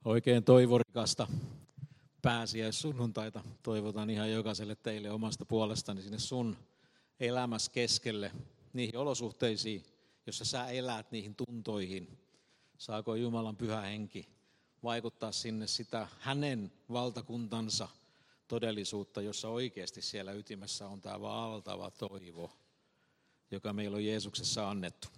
Oikein toivorikasta pääsiäissunnuntaita toivotan ihan jokaiselle teille omasta puolestani sinne sun elämässä keskelle, niihin olosuhteisiin, jossa sä elät, niihin tuntoihin. Saako Jumalan pyhä henki vaikuttaa sinne sitä hänen valtakuntansa todellisuutta, jossa oikeasti siellä ytimessä on tämä valtava toivo, joka meillä on Jeesuksessa annettu.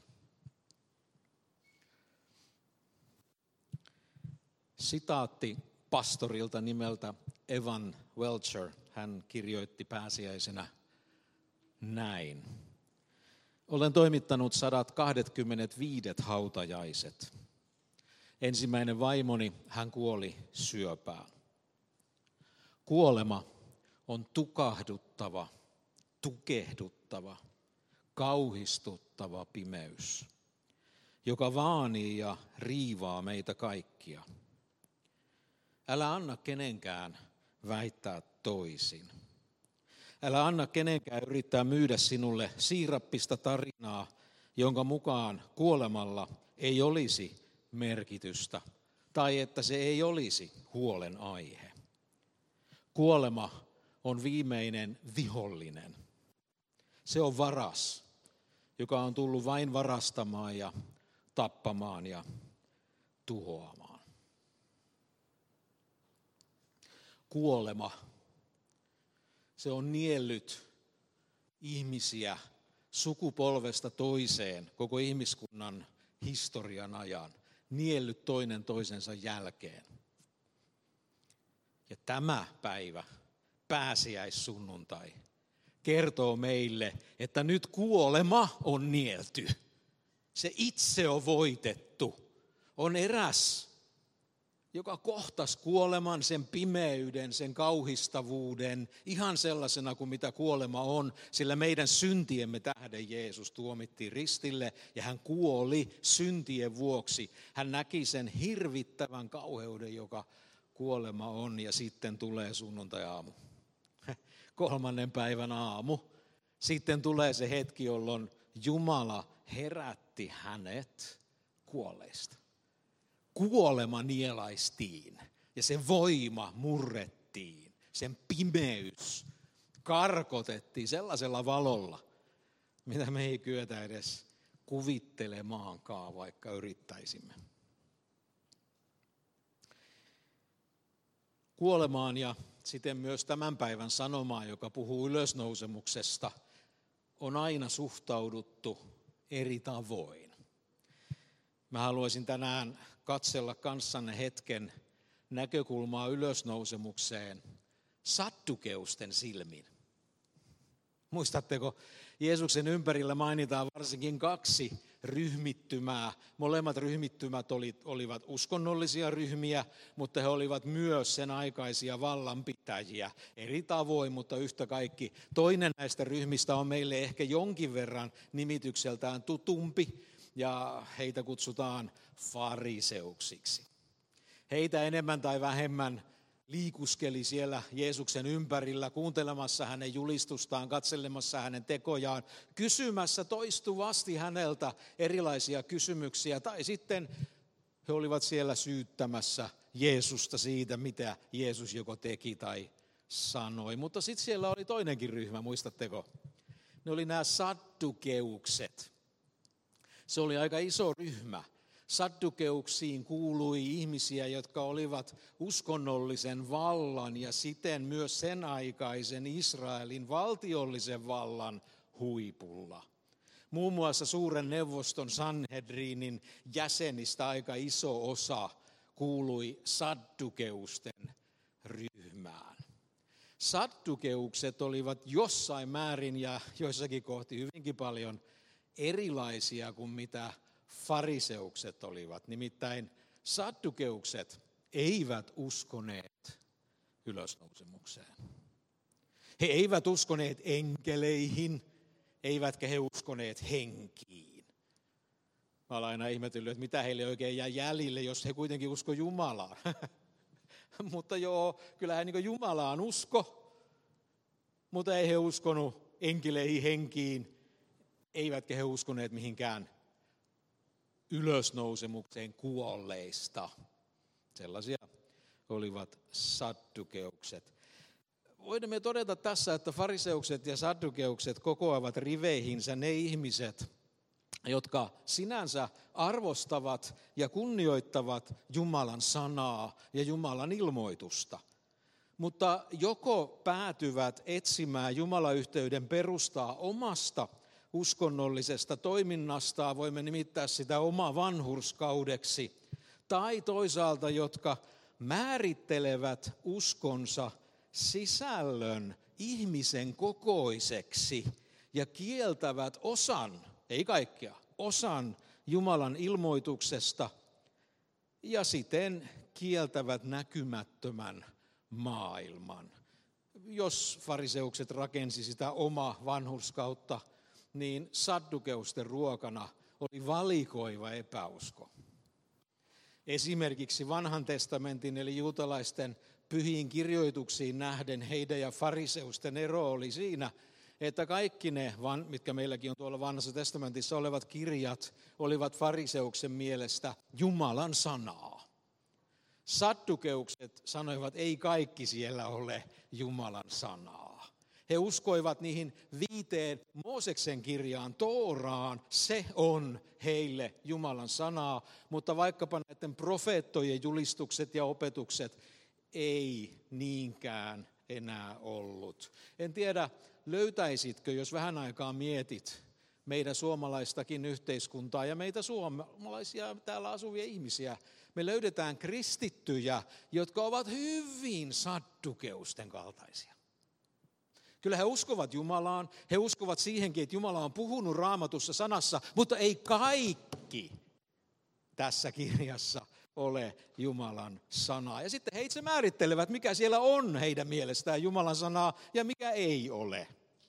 Sitaatti pastorilta nimeltä Evan Welcher. Hän kirjoitti pääsiäisenä näin. Olen toimittanut 125 hautajaiset. Ensimmäinen vaimoni, hän kuoli syöpään. Kuolema on tukahduttava, tukehduttava, kauhistuttava pimeys, joka vaanii ja riivaa meitä kaikkia. Älä anna kenenkään väittää toisin. Älä anna kenenkään yrittää myydä sinulle siirappista tarinaa, jonka mukaan kuolemalla ei olisi merkitystä tai että se ei olisi huolenaihe. Kuolema on viimeinen vihollinen. Se on varas, joka on tullut vain varastamaan ja tappamaan ja tuhoamaan. Kuolema, se on niellyt ihmisiä sukupolvesta toiseen koko ihmiskunnan historian ajan, niellyt toinen toisensa jälkeen. Ja tämä päivä, pääsiäissunnuntai, kertoo meille, että nyt kuolema on nielty. Se itse on voitettu. On eräs, joka kohtasi kuoleman, sen pimeyden, sen kauhistavuuden, ihan sellaisena kuin mitä kuolema on, sillä meidän syntiemme tähden Jeesus tuomittiin ristille ja hän kuoli syntien vuoksi. Hän näki sen hirvittävän kauheuden, joka kuolema on, ja sitten tulee sunnuntai-aamu, 3. päivän aamu. Sitten tulee se hetki, jolloin Jumala herätti hänet kuolleista. Kuolema nielaistiin ja sen voima murrettiin, sen pimeys karkotettiin sellaisella valolla, mitä me ei kyetä edes kuvittelemaankaan, vaikka yrittäisimme. Kuolemaan ja siten myös tämän päivän sanomaan, joka puhuu ylösnousemuksesta, on aina suhtauduttu eri tavoin. Mä haluaisin tänään katsella kanssanne hetken näkökulmaa ylösnousemukseen saddukeusten silmin. Muistatteko, Jeesuksen ympärillä mainitaan varsinkin 2 ryhmittymää. Molemmat ryhmittymät olivat uskonnollisia ryhmiä, mutta he olivat myös sen aikaisia vallanpitäjiä. Eri tavoin, mutta yhtä kaikki. Toinen näistä ryhmistä on meille ehkä jonkin verran nimitykseltään tutumpi, ja heitä kutsutaan fariseuksiksi. Heitä enemmän tai vähemmän liikuskeli siellä Jeesuksen ympärillä, kuuntelemassa hänen julistustaan, katselemassa hänen tekojaan, kysymässä toistuvasti häneltä erilaisia kysymyksiä, tai sitten he olivat siellä syyttämässä Jeesusta siitä, mitä Jeesus joko teki tai sanoi. Mutta sitten siellä oli toinenkin ryhmä, muistatteko? Ne oli nämä saddukeukset. Se oli aika iso ryhmä. Saddukeuksiin kuului ihmisiä, jotka olivat uskonnollisen vallan ja siten myös sen aikaisen Israelin valtiollisen vallan huipulla. Muun muassa suuren neuvoston Sanhedrinin jäsenistä aika iso osa kuului saddukeusten ryhmään. Saddukeukset olivat jossain määrin ja joissakin kohti hyvinkin paljon erilaisia kuin mitä fariseukset olivat. Nimittäin saddukeukset eivät uskoneet ylösnousemukseen. He eivät uskoneet enkeleihin, eivätkä he uskoneet henkiin. Mä olen aina ihmetellyt, että mitä heille oikein jää jäljille, jos he kuitenkin usko Jumalaan. Mutta joo, kyllähän niin Jumalaan usko, mutta ei he uskonut enkeleihin, henkiin, eivätkä he uskoneet mihinkään ylösnousemukseen kuolleista. Sellaisia olivat saddukeukset. Voimme todeta tässä, että fariseukset ja saddukeukset kokoavat riveihinsä ne ihmiset, jotka sinänsä arvostavat ja kunnioittavat Jumalan sanaa ja Jumalan ilmoitusta, mutta joko päätyvät etsimään Jumalayhteyden perustaa omasta uskonnollisesta toiminnastaan, voimme nimittää sitä oma vanhurskaudeksi, tai toisaalta, jotka määrittelevät uskonsa sisällön ihmisen kokoiseksi ja kieltävät osan, ei kaikkea, osan Jumalan ilmoituksesta ja siten kieltävät näkymättömän maailman. Jos fariseukset rakensi sitä omaa vanhurskautta, niin saddukeusten ruokana oli valikoiva epäusko. Esimerkiksi vanhan testamentin eli juutalaisten pyhiin kirjoituksiin nähden heidän ja fariseusten ero oli siinä, että kaikki ne, mitkä meilläkin on tuolla vanhassa testamentissa olevat kirjat, olivat fariseuksen mielestä Jumalan sanaa. Saddukeukset sanoivat, ei kaikki siellä ole Jumalan sanaa. He uskoivat niihin 5 Mooseksen kirjaan, Tooraan, se on heille Jumalan sanaa, mutta vaikkapa näiden profeettojen julistukset ja opetukset ei niinkään enää ollut. En tiedä, löytäisitkö, jos vähän aikaa mietit meidän suomalaistakin yhteiskuntaa ja meitä suomalaisia täällä asuvia ihmisiä, me löydetään kristittyjä, jotka ovat hyvin saddukeusten kaltaisia. Kyllä he uskovat Jumalaan, he uskovat siihenkin, että Jumala on puhunut Raamatussa sanassa, mutta ei kaikki tässä kirjassa ole Jumalan sanaa. Ja sitten he itse määrittelevät, mikä siellä on heidän mielestään Jumalan sanaa ja mikä ei ole.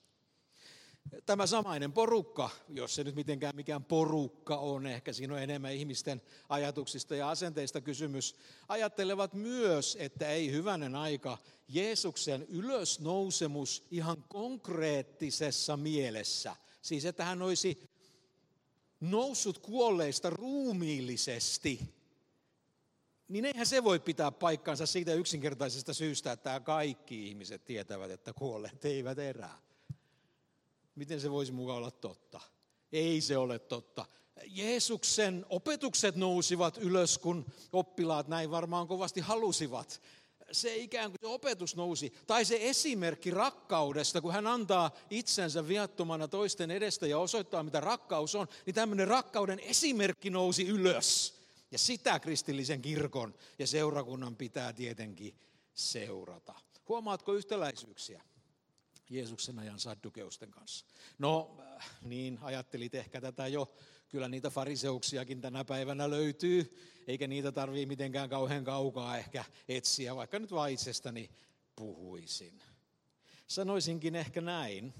Tämä samainen porukka, jos se nyt mitenkään mikään porukka on, ehkä siinä on enemmän ihmisten ajatuksista ja asenteista kysymys, ajattelevat myös, että ei hyvänen aika, Jeesuksen ylösnousemus ihan konkreettisessa mielessä, siis että hän olisi noussut kuolleista ruumiillisesti, niin eihän se voi pitää paikkansa siitä yksinkertaisesta syystä, että kaikki ihmiset tietävät, että kuolleet eivät erää. Miten se voisi mukaan olla totta? Ei se ole totta. Jeesuksen opetukset nousivat ylös, kun oppilaat näin varmaan kovasti halusivat. Se ikään kuin se opetus nousi, tai se esimerkki rakkaudesta, kun hän antaa itsensä viattomana toisten edestä ja osoittaa, mitä rakkaus on, niin tämmöinen rakkauden esimerkki nousi ylös. Ja sitä kristillisen kirkon ja seurakunnan pitää tietenkin seurata. Huomaatko yhtäläisyyksiä Jeesuksen ajan saddukeusten kanssa? No niin, ajattelit ehkä tätä jo. Kyllä niitä fariseuksiakin tänä päivänä löytyy, eikä niitä tarvitse mitenkään kauhean kaukaa ehkä etsiä, vaikka nyt vaan itsestäni puhuisin. Sanoisinkin ehkä näin.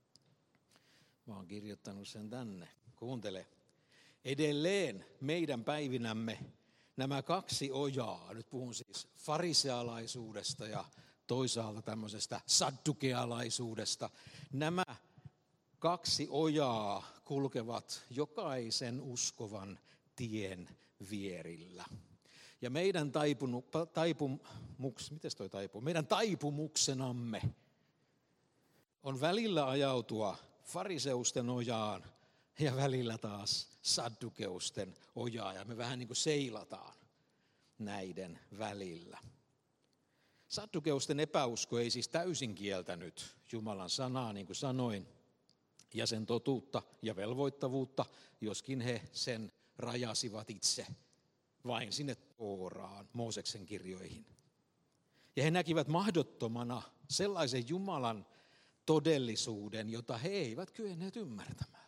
Mä oon kirjoittanut sen tänne. Kuuntele. Edelleen meidän päivinämme nämä 2 ojaa, nyt puhun siis farisealaisuudesta ja toisaalta tämmöisestä saddukealaisuudesta, nämä 2 ojaa kulkevat jokaisen uskovan tien vierillä. Ja meidän taipumuksenamme on välillä ajautua fariseusten ojaan ja välillä taas saddukeusten ojaa, ja me vähän niin kuin seilataan näiden välillä. Saddukeusten epäusko ei siis täysin kieltänyt Jumalan sanaa, niin kuin sanoin, ja sen totuutta ja velvoittavuutta, joskin he sen rajasivat itse vain sinne Tooraan, Mooseksen kirjoihin. Ja he näkivät mahdottomana sellaisen Jumalan todellisuuden, jota he eivät kyenneet ymmärtämään.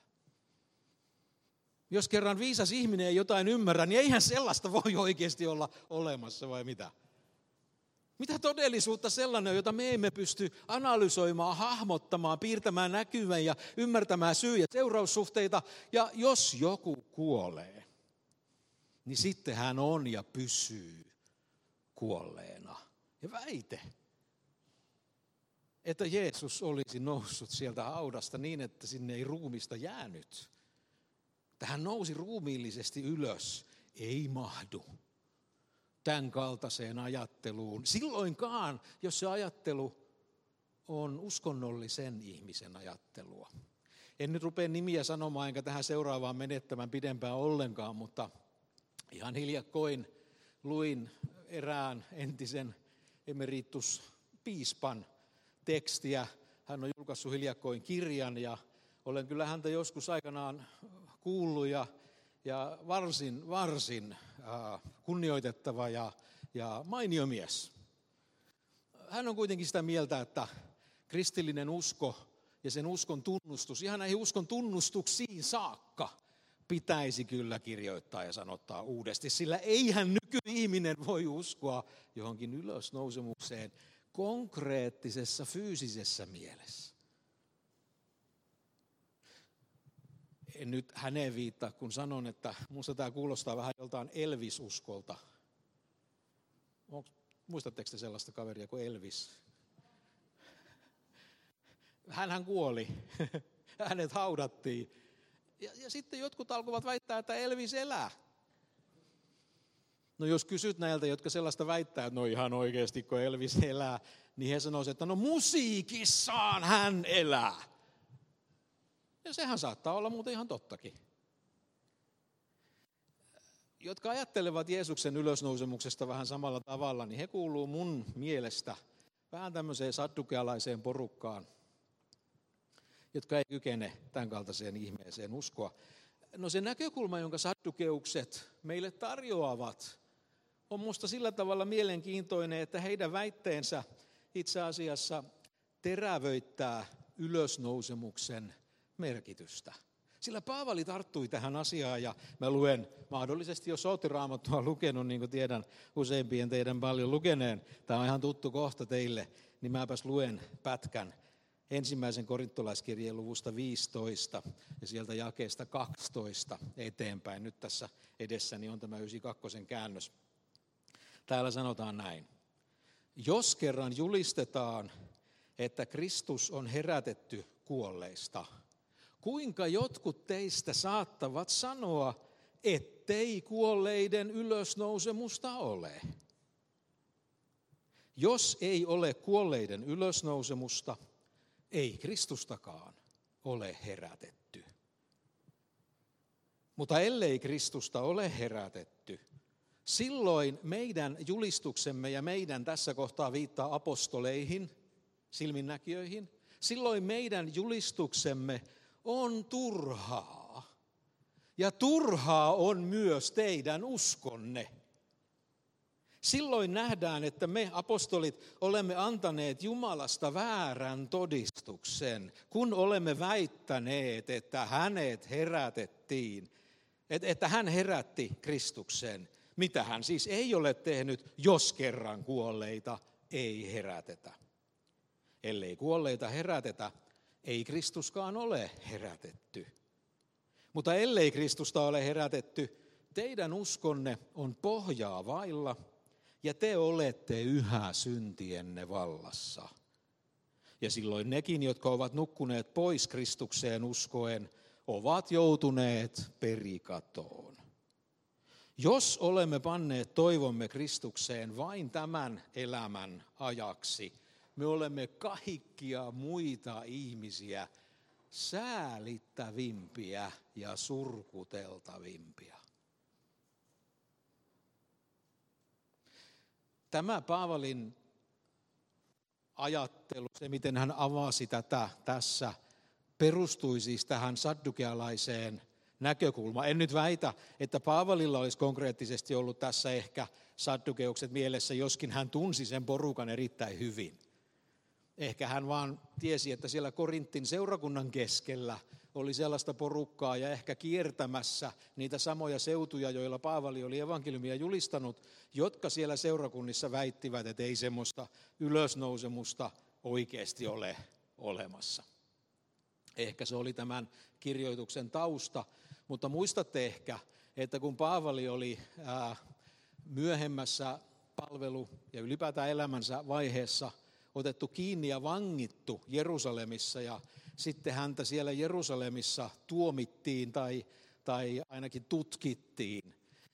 Jos kerran viisas ihminen ei jotain ymmärrä, niin eihän sellaista voi oikeasti olla olemassa, vai mitä? Mitä todellisuutta sellainen on, jota me emme pysty analysoimaan, hahmottamaan, piirtämään näkyvän ja ymmärtämään syy- ja seuraussuhteita. Ja jos joku kuolee, niin sitten hän on ja pysyy kuolleena. Ja väite, että Jeesus olisi noussut sieltä haudasta niin, että sinne ei ruumista jäänyt. Että hän nousi ruumiillisesti ylös, ei mahdu tämän kaltaiseen ajatteluun. Silloinkaan, jos se ajattelu on uskonnollisen ihmisen ajattelua. En nyt rupea nimiä sanomaan, enkä tähän seuraavaan menettämään pidempään ollenkaan, mutta ihan hiljakkoin luin erään entisen emerituspiispan tekstiä. Hän on julkaissut hiljakkoin kirjan ja olen kyllä häntä joskus aikanaan kuullut ja varsin kunnioitettava ja mainio mies. Hän on kuitenkin sitä mieltä, että kristillinen usko ja sen uskon tunnustus, ihan näihin uskon tunnustuksiin saakka, pitäisi kyllä kirjoittaa ja sanottaa uudesti, sillä eihän nykyihminen voi uskoa johonkin ylösnousemukseen konkreettisessa fyysisessä mielessä. En nyt häneen viittaa, kun sanon, että minusta tämä kuulostaa vähän joltain Elvis-uskolta. Muistatteko te sellaista kaveria kuin Elvis? Hänhän kuoli, hänet haudattiin. Ja sitten jotkut alkoivat väittää, että Elvis elää. No jos kysyt näiltä, jotka sellaista väittää, että no ihan oikeasti kun Elvis elää, niin he sanoisivat, että no musiikissaan hän elää. Ja sehän saattaa olla muuten ihan tottakin. Jotka ajattelevat Jeesuksen ylösnousemuksesta vähän samalla tavalla, niin he kuuluu mun mielestä vähän tämmöiseen saddukealaiseen porukkaan, jotka ei kykene tämän kaltaiseen ihmeeseen uskoa. No se näkökulma, jonka saddukeukset meille tarjoavat, on musta sillä tavalla mielenkiintoinen, että heidän väitteensä itse asiassa terävöittää ylösnousemuksen merkitystä. Sillä Paavali tarttui tähän asiaan ja mä luen mahdollisesti, jos olette Raamattua lukenut, niin kuin tiedän useimpien teidän paljon lukeneen, tämä on ihan tuttu kohta teille, niin mäpäs luen pätkän ensimmäisen korintolaiskirjeen luvusta 15 ja sieltä jakeesta 12 eteenpäin. Nyt tässä edessäni on tämä 92 käännös. Täällä sanotaan näin. Jos kerran julistetaan, että Kristus on herätetty kuolleista, kuinka jotkut teistä saattavat sanoa, ettei kuolleiden ylösnousemusta ole? Jos ei ole kuolleiden ylösnousemusta, ei Kristustakaan ole herätetty. Mutta ellei Kristusta ole herätetty, silloin meidän julistuksemme ja meidän tässä kohtaa viittaa apostoleihin, silminnäkijöihin, silloin meidän julistuksemme on turhaa. Ja turhaa on myös teidän uskonne. Silloin nähdään, että me apostolit olemme antaneet Jumalasta väärän todistuksen, kun olemme väittäneet, että hänet herätettiin, että hän herätti Kristuksen. Mitä hän siis ei ole tehnyt, jos kerran kuolleita ei herätetä. Ellei kuolleita herätetä, ei Kristuskaan ole herätetty. Mutta ellei Kristusta ole herätetty, teidän uskonne on pohjaa vailla ja te olette yhä syntienne vallassa. Ja silloin nekin, jotka ovat nukkuneet pois Kristukseen uskoen, ovat joutuneet perikatoon. Jos olemme panneet toivomme Kristukseen vain tämän elämän ajaksi, me olemme kaikkia muita ihmisiä säälittävimpiä ja surkuteltavimpia. Tämä Paavalin ajattelu, se miten hän avasi tätä tässä, perustui siis tähän saddukealaiseen näkökulmaan. En nyt väitä, että Paavalilla olisi konkreettisesti ollut tässä ehkä saddukeukset mielessä, joskin hän tunsi sen porukan erittäin hyvin. Ehkä hän vaan tiesi, että siellä Korintin seurakunnan keskellä oli sellaista porukkaa ja ehkä kiertämässä niitä samoja seutuja, joilla Paavali oli evankeliumia julistanut, jotka siellä seurakunnissa väittivät, että ei semmoista ylösnousemusta oikeasti ole olemassa. Ehkä se oli tämän kirjoituksen tausta, mutta muistatte ehkä, että kun Paavali oli myöhemmässä palvelu- ja ylipäätään elämänsä vaiheessa otettu kiinni ja vangittu Jerusalemissa ja sitten häntä siellä Jerusalemissa tuomittiin tai ainakin tutkittiin,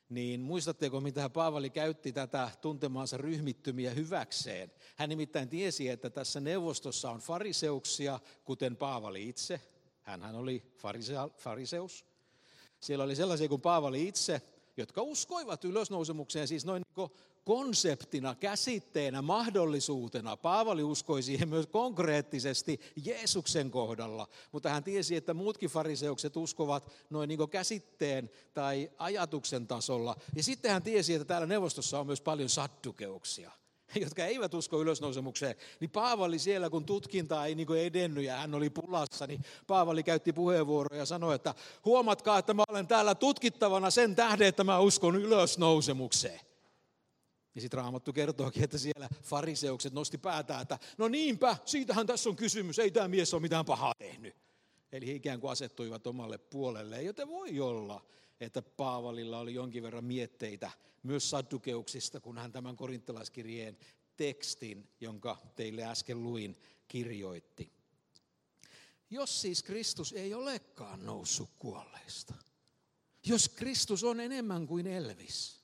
niin muistatteko, mitä Paavali käytti tätä tuntemaansa ryhmittymiä hyväkseen? Hän nimittäin tiesi, että tässä neuvostossa on fariseuksia, kuten Paavali itse. Hänhän oli fariseus. Siellä oli sellaisia kuin Paavali itse, jotka uskoivat ylösnousemukseen, siis noin niin konseptina, käsitteenä, mahdollisuutena. Paavali uskoi siihen myös konkreettisesti Jeesuksen kohdalla, mutta hän tiesi, että muutkin fariseukset uskovat noin niin käsitteen tai ajatuksen tasolla. Ja sitten hän tiesi, että täällä neuvostossa on myös paljon saddukeuksia, jotka eivät usko ylösnousemukseen. Niin Paavali siellä, kun tutkinta ei niin edennyt ja hän oli pulassa, niin Paavali käytti puheenvuoroja ja sanoi, että huomatkaa, että mä olen täällä tutkittavana sen tähden, että mä uskon ylösnousemukseen. Ja sitten Raamattu kertookin, että siellä fariseukset nosti päätään, että no niinpä, siitähän tässä on kysymys, ei tämä mies ole mitään pahaa tehnyt. Eli he ikään kuin asettuivat omalle puolelleen, joten voi olla, että Paavalilla oli jonkin verran mietteitä myös saddukeuksista, kun hän tämän korintolaiskirjeen tekstin, jonka teille äsken luin, kirjoitti. Jos siis Kristus ei olekaan noussut kuolleista, jos Kristus on enemmän kuin Elvis,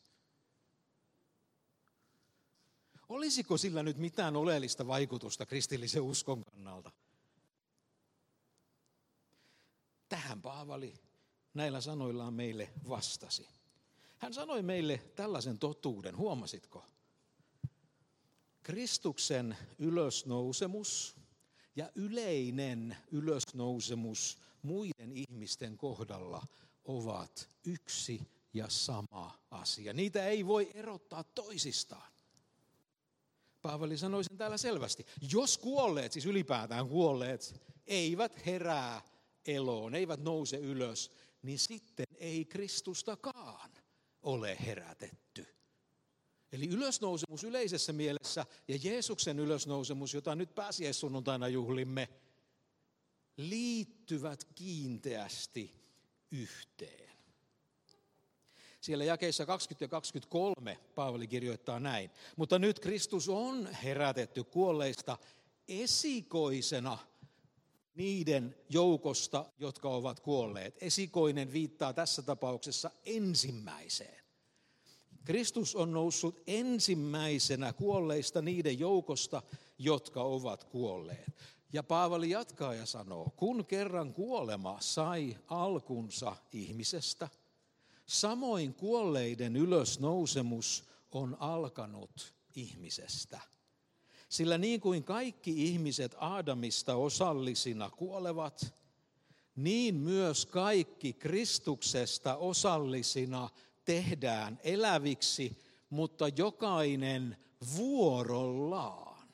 olisiko sillä nyt mitään oleellista vaikutusta kristillisen uskon kannalta? Tähän Paavali näillä sanoillaan meille vastasi. Hän sanoi meille tällaisen totuuden, huomasitko? Kristuksen ylösnousemus ja yleinen ylösnousemus muiden ihmisten kohdalla ovat yksi ja sama asia. Niitä ei voi erottaa toisistaan. Paavali sanoi sen täällä selvästi. Jos kuolleet, siis ylipäätään kuolleet, eivät herää eloon, eivät nouse ylös, niin sitten ei Kristustakaan ole herätetty. Eli ylösnousemus yleisessä mielessä ja Jeesuksen ylösnousemus, jota nyt pääsiäissunnuntaina juhlimme, liittyvät kiinteästi yhteen. Siellä jakeissa 20 ja 23 Paavali kirjoittaa näin. Mutta nyt Kristus on herätetty kuolleista esikoisena niiden joukosta, jotka ovat kuolleet. Esikoinen viittaa tässä tapauksessa ensimmäiseen. Kristus on noussut ensimmäisenä kuolleista niiden joukosta, jotka ovat kuolleet. Ja Paavali jatkaa ja sanoo, kun kerran kuolema sai alkunsa ihmisestä, samoin kuolleiden ylösnousemus on alkanut ihmisestä. Sillä niin kuin kaikki ihmiset Aadamista osallisina kuolevat, niin myös kaikki Kristuksesta osallisina tehdään eläviksi, mutta jokainen vuorollaan.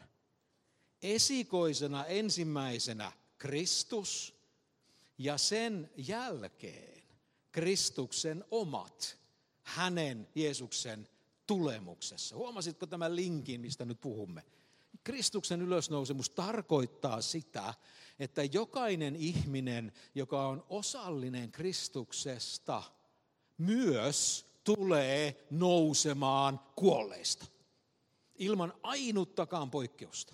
Esikoisena ensimmäisenä Kristus ja sen jälkeen Kristuksen omat, hänen Jeesuksen tulemuksessa. Huomasitko tämän linkin, mistä nyt puhumme? Kristuksen ylösnousemus tarkoittaa sitä, että jokainen ihminen, joka on osallinen Kristuksesta, myös tulee nousemaan kuolleista. Ilman ainuttakaan poikkeusta.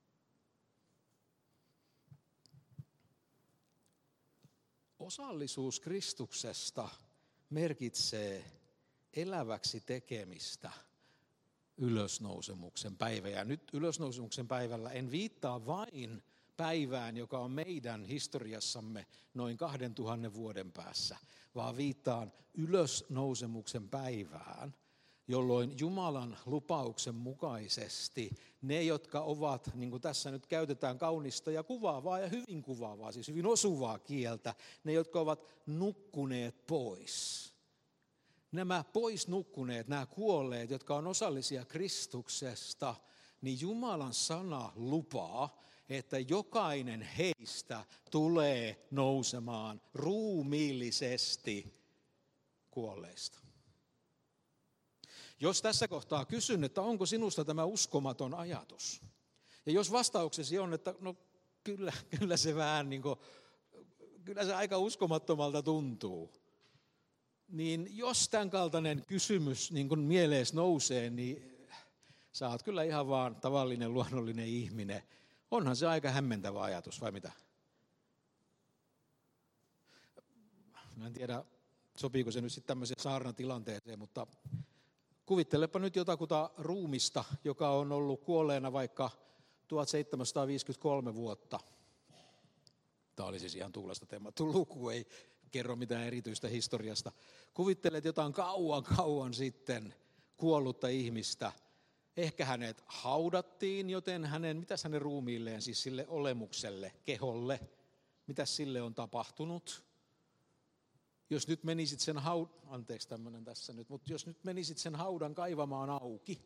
Osallisuus Kristuksesta merkitsee eläväksi tekemistä ylösnousemuksen päivä. Ja nyt ylösnousemuksen päivällä en viittaa vain päivään, joka on meidän historiassamme noin 2000 vuoden päässä, vaan viittaan ylösnousemuksen päivään, jolloin Jumalan lupauksen mukaisesti ne, jotka ovat, niin kuin tässä nyt käytetään kaunista ja kuvaavaa ja hyvin kuvaavaa, siis hyvin osuvaa kieltä, ne, jotka ovat nukkuneet pois. Nämä pois nukkuneet, nämä kuolleet, jotka on osallisia Kristuksesta, niin Jumalan sana lupaa, että jokainen heistä tulee nousemaan ruumiillisesti kuolleista. Jos tässä kohtaa kysyn, että onko sinusta tämä uskomaton ajatus? Ja jos vastauksesi on, että no kyllä se vähän niin kuin, kyllä se aika uskomattomalta tuntuu. Niin jos tämän kaltainen kysymys niin kuin mieleesi nousee, niin sä oot kyllä ihan vaan tavallinen luonnollinen ihminen. Onhan se aika hämmentävä ajatus, vai mitä? Mä en tiedä, sopiiko se nyt sitten tämmöiseen saarnatilanteeseen, mutta kuvittelepa nyt jotakuta ruumista, joka on ollut kuolleena vaikka 1753 vuotta. Tämä oli siis ihan tuulesta temmattu luku, ei kerro mitään erityistä historiasta. Kuvittelet jotain kauan sitten kuollutta ihmistä. Ehkä hänet haudattiin, joten mitäs hänen ruumiilleen, siis sille olemukselle, keholle, mitäs sille on tapahtunut? Jos nyt menisit sen jos nyt menisit sen haudan kaivamaan auki,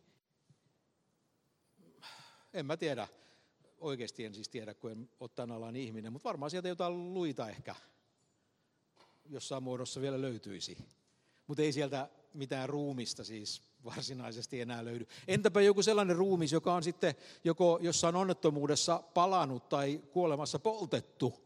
en mä tiedä, oikeasti en siis tiedä, kun en ole tämän alan ihminen, mutta varmaan sieltä jotain luita ehkä jossain muodossa vielä löytyisi. Mutta ei sieltä mitään ruumista siis varsinaisesti enää löydy. Entäpä joku sellainen ruumis, joka on sitten joko jossain onnettomuudessa palanut tai kuolemassa poltettu.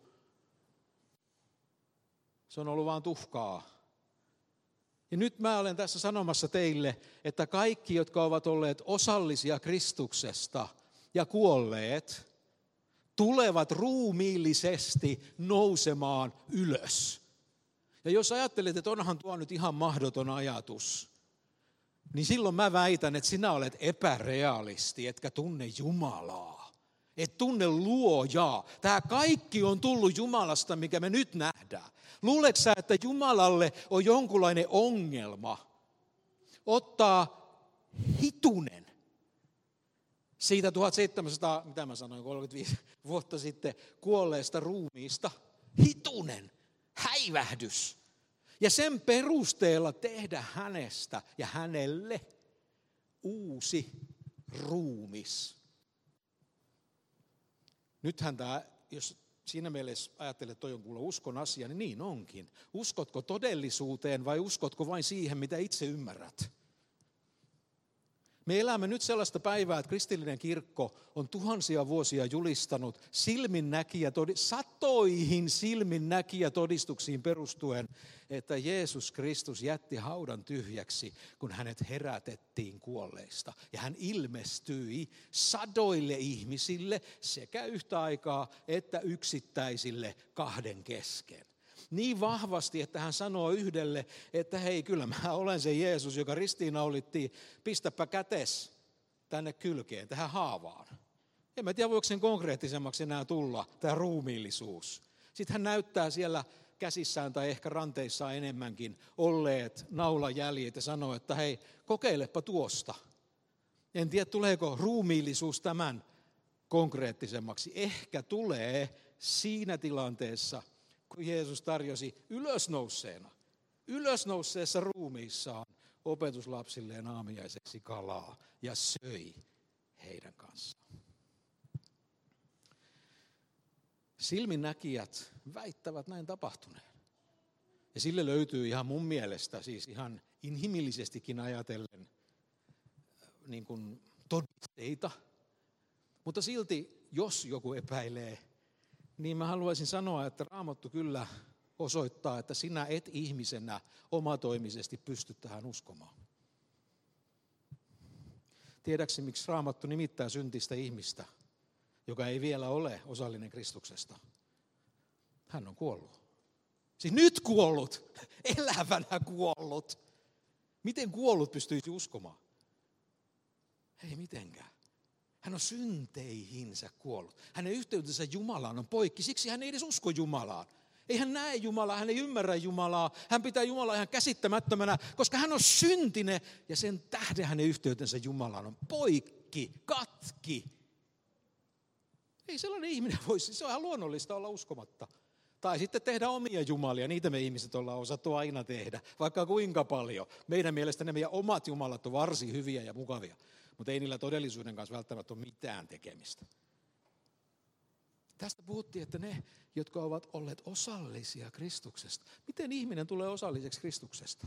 Se on ollut vaan tuhkaa. Ja nyt mä olen tässä sanomassa teille, että kaikki, jotka ovat olleet osallisia Kristuksesta ja kuolleet, tulevat ruumiillisesti nousemaan ylös. Ja jos ajattelet, että onhan tuo nyt ihan mahdoton ajatus, niin silloin mä väitän, että sinä olet epärealisti, etkä tunne Jumalaa. Et tunne luojaa. Tämä kaikki on tullut Jumalasta, mikä me nyt nähdään. Luuletko sä, että Jumalalle on jonkunlainen ongelma ottaa hitunen siitä 35 vuotta sitten kuolleesta ruumiista? Hitunen, häivähdys. Ja sen perusteella tehdä hänestä ja hänelle uusi ruumis. Nythän tämä, jos siinä mielessä ajattelet, että toi on kuule uskon asia, niin niin onkin. Uskotko todellisuuteen vai uskotko vain siihen, mitä itse ymmärrät? Me elämme nyt sellaista päivää, että kristillinen kirkko on tuhansia vuosia julistanut satoihin silminnäkijä todistuksiin perustuen, että Jeesus Kristus jätti haudan tyhjäksi, kun hänet herätettiin kuolleista. Ja hän ilmestyi sadoille ihmisille sekä yhtä aikaa että yksittäisille kahden kesken. Niin vahvasti, että hän sanoo yhdelle, että hei, kyllä mä olen se Jeesus, joka ristiinnaulittiin, pistäpä kätes tänne kylkeen, tähän haavaan. En mä tiedä, voiko sen konkreettisemmaksi enää tulla, tämä ruumiillisuus. Sitten hän näyttää siellä käsissään tai ehkä ranteissaan enemmänkin olleet naulajäljet ja sanoo, että hei, kokeilepa tuosta. En tiedä, tuleeko ruumiillisuus tämän konkreettisemmaksi. Ehkä tulee siinä tilanteessa, kun Jeesus tarjosi ylösnouseessa ruumiissaan opetuslapsilleen aamiaiseksi kalaa ja söi heidän kanssaan. Silminnäkijät väittävät näin tapahtuneen. Ja sille löytyy ihan mun mielestä, siis ihan inhimillisestikin ajatellen, niin kuin todisteita. Mutta silti, jos joku epäilee, niin mä haluaisin sanoa, että Raamattu kyllä osoittaa, että sinä et ihmisenä omatoimisesti pysty tähän uskomaan. Tiedätkö, miksi Raamattu nimittää syntistä ihmistä, joka ei vielä ole osallinen Kristuksesta? Hän on kuollut. Siis nyt kuollut, elävänä kuollut. Miten kuollut pystyisi uskomaan? Ei mitenkään. Hän on synteihinsä kuollut. Hänen yhteytensä Jumalaan on poikki, siksi hän ei edes usko Jumalaan. Ei hän näe Jumalaa, hän ei ymmärrä Jumalaa. Hän pitää Jumalaa ihan käsittämättömänä, koska hän on syntinen ja sen tähden hänen yhteytensä Jumalaan on poikki, katki. Ei sellainen ihminen voisi, se on ihan luonnollista olla uskomatta. Tai sitten tehdä omia jumalia, niitä me ihmiset ollaan osattu aina tehdä, vaikka kuinka paljon. Meidän mielestä ne meidän omat jumalat on varsin hyviä ja mukavia, mutta ei niillä todellisuuden kanssa välttämättä ole mitään tekemistä. Tästä puhuttiin, että ne, jotka ovat olleet osallisia Kristuksesta. Miten ihminen tulee osalliseksi Kristuksesta?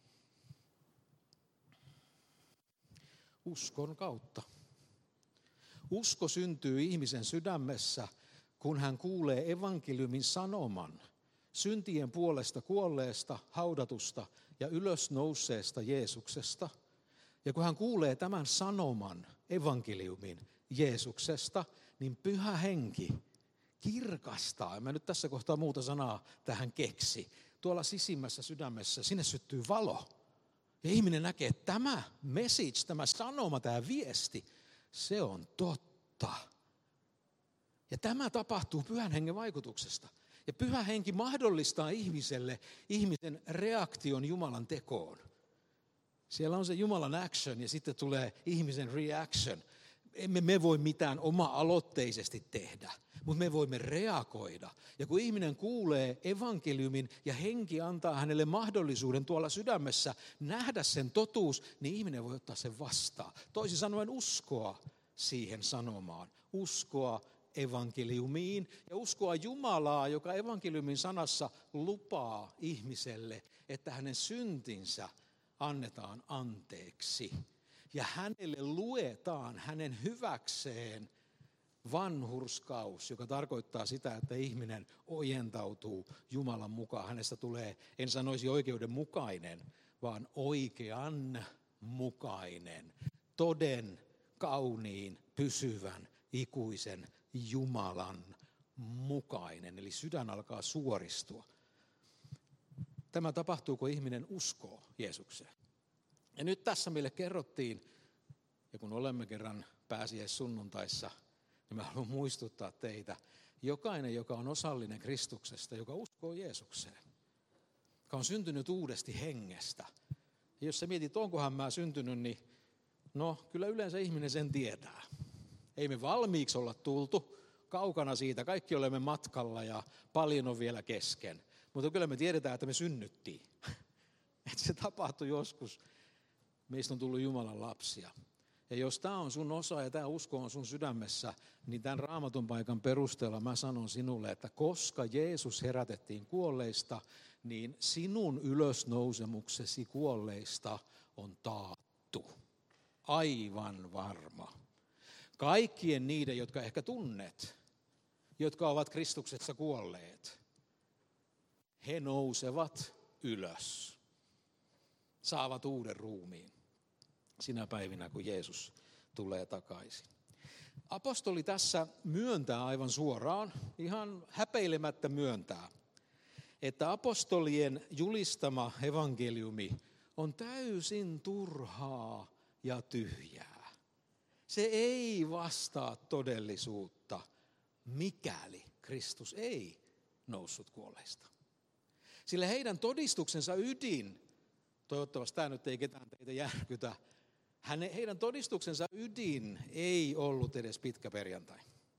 Uskon kautta. Usko syntyy ihmisen sydämessä, kun hän kuulee evankeliumin sanoman syntien puolesta kuolleesta, haudatusta ja ylösnouseesta Jeesuksesta. Ja kun hän kuulee tämän sanoman, evankeliumin Jeesuksesta, niin Pyhä Henki kirkastaa, en mä nyt tässä kohtaa muuta sanaa tähän keksi, tuolla sisimmässä sydämessä, sinne syttyy valo. Ja ihminen näkee, että tämä message, tämä sanoma, tämä viesti, se on totta. Ja tämä tapahtuu Pyhän Hengen vaikutuksesta. Ja Pyhä Henki mahdollistaa ihmisen reaktion Jumalan tekoon. Siellä on se Jumalan action ja sitten tulee ihmisen reaction. Emme me voi mitään oma-aloitteisesti tehdä, mutta me voimme reagoida. Ja kun ihminen kuulee evankeliumin ja henki antaa hänelle mahdollisuuden tuolla sydämessä nähdä sen totuus, niin ihminen voi ottaa sen vastaan. Toisin sanoen uskoa siihen sanomaan, uskoa evankeliumiin ja uskoa Jumalaa, joka evankeliumin sanassa lupaa ihmiselle, että hänen syntinsä annetaan anteeksi. Ja hänelle luetaan hänen hyväkseen vanhurskaus, joka tarkoittaa sitä, että ihminen ojentautuu Jumalan mukaan. Hänestä tulee, en sanoisi oikeudenmukainen, vaan oikeanmukainen, toden, kauniin, pysyvän, ikuisen Jumalan mukainen. Eli sydän alkaa suoristua. Tämä tapahtuu, kun ihminen uskoo Jeesukseen. Ja nyt tässä meille kerrottiin, ja kun olemme kerran pääsiäissunnuntaissa, niin mä haluan muistuttaa teitä, jokainen, joka on osallinen Kristuksesta, joka uskoo Jeesukseen, joka on syntynyt uudesti hengestä. Ja jos sä mietit, onkohan mä syntynyt, niin no kyllä yleensä ihminen sen tietää. Ei me valmiiksi olla tultu, kaukana siitä, kaikki olemme matkalla ja paljon on vielä kesken. Mutta kyllä me tiedetään, että me synnyttiin. Että se tapahtui joskus. Meistä on tullut Jumalan lapsia. Ja jos tämä on sun osa ja tämä usko on sun sydämessä, niin tämän Raamatun paikan perusteella mä sanon sinulle, että koska Jeesus herätettiin kuolleista, niin sinun ylösnousemuksesi kuolleista on taattu. Aivan varma. Kaikkien niiden, jotka ehkä tunnet, jotka ovat Kristuksessa kuolleet, he nousevat ylös, saavat uuden ruumiin sinä päivinä, kun Jeesus tulee takaisin. Apostoli tässä myöntää aivan suoraan, ihan häpeilemättä myöntää, että apostolien julistama evankeliumi on täysin turhaa ja tyhjää. Se ei vastaa todellisuutta, mikäli Kristus ei noussut kuolleista. Sillä heidän todistuksensa ydin, toivottavasti tämä nyt ei ketään teitä järkytä, heidän todistuksensa ydin ei ollut edes pitkä perjantai.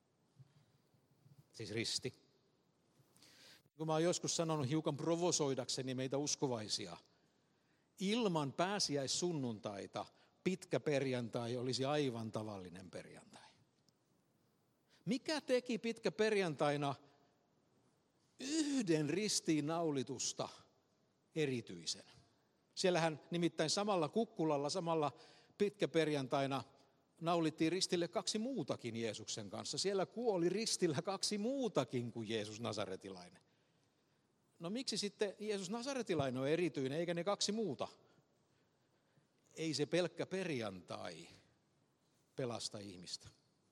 Siis risti. Kun mä oon joskus sanonut hiukan provosoidakseni meitä uskovaisia, ilman pääsiäissunnuntaita pitkä perjantai olisi aivan tavallinen perjantai. Mikä teki pitkä perjantaina yhden ristiinnaulitusta erityisen? Siellähän nimittäin samalla kukkulalla, samalla pitkäperjantaina naulittiin ristille 2 muutakin Jeesuksen kanssa. Siellä kuoli ristillä 2 muutakin kuin Jeesus Nasaretilainen. No miksi sitten Jeesus Nasaretilainen on erityinen, eikä ne 2 muuta? Ei se pelkkä perjantai pelasta ihmistä.